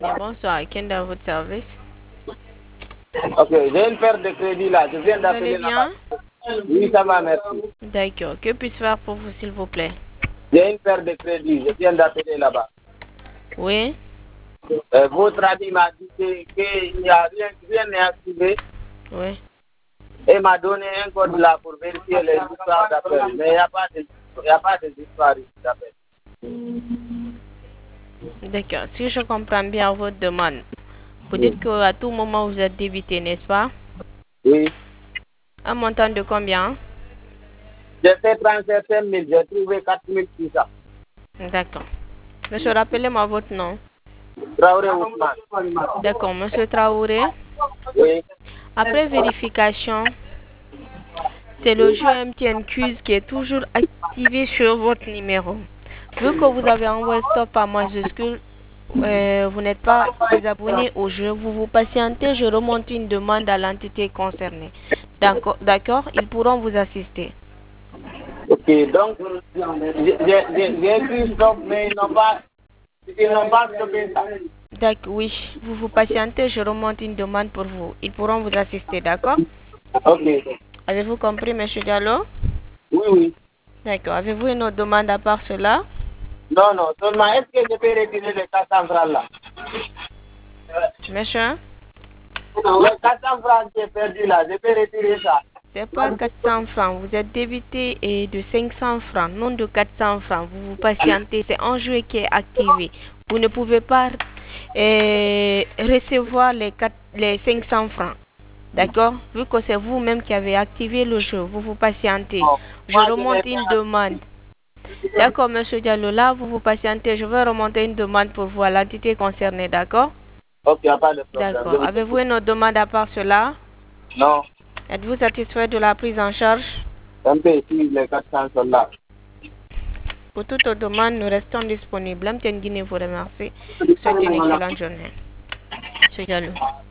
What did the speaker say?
Bien, bonsoir. Qui est dans votre service? Ok, j'ai une paire de crédits là. Je viens Vous allez d'appeler là-bas. bien? Oui, ça va, merci. D'accord. Que puis-je faire pour vous, s'il vous plaît? J'ai une paire de crédits. Je viens d'appeler là-bas. Oui? Votre ami m'a dit qu'il n'y a rien n'est activé Oui. et m'a donné un code là pour vérifier les histoires d'appel. Mais il n'y a pas de histoires d'appel. D'accord. Si je comprends bien votre demande, vous dites qu'à tout moment vous êtes débité, n'est-ce pas? Oui. Un montant de combien? J'ai fait 37 000, j'ai trouvé 4 600. D'accord. Monsieur, rappelez-moi votre nom. Traoré Ousmane. D'accord, monsieur Traoré. Oui. Après vérification, c'est le jeu MTN Quiz qui est toujours activé sur votre numéro. Vu que vous avez envoyé stop à majuscule, vous n'êtes pas désabonné au jeu, vous vous patientez, je remonte une demande à l'entité concernée. D'accord, ils pourront vous assister. Ok, donc j'ai écrit stop, mais ils n'ont pas stoppé ça. D'accord, oui, vous vous patientez, je remonte une demande pour vous. Ils pourront vous assister, d'accord? Ok. Avez-vous compris, monsieur Diallo? Oui, oui. D'accord, avez-vous une autre demande à part cela? Non, non, seulement est-ce que je peux retirer les 400 francs là? Monsieur? Les 400 francs que j'ai perdu là, je peux retirer ça. C'est pas 400 francs, vous êtes débité et de 500 francs, non de 400 francs. Vous vous patientez, c'est un jeu qui est activé. Vous ne pouvez pas recevoir les 500 francs. D'accord? Vu que c'est vous-même qui avez activé le jeu, vous vous patientez. Non, Je moi je remonte n'ai une pas. demande. D'accord, monsieur Diallo, là, vous vous patientez. Je vais remonter une demande pour vous à l'entité concernée, d'accord? Ok, il n'y a pas de problème. Je D'accord. vous Avez-vous écoute. une autre demande à part cela? Non, Êtes-vous satisfait de la prise en charge? un peu ici, les 400 sont là. Pour toute demande, nous restons disponibles. Mtn Guinée vous remercie. Souhaitez une excellente journée. Monsieur Diallo.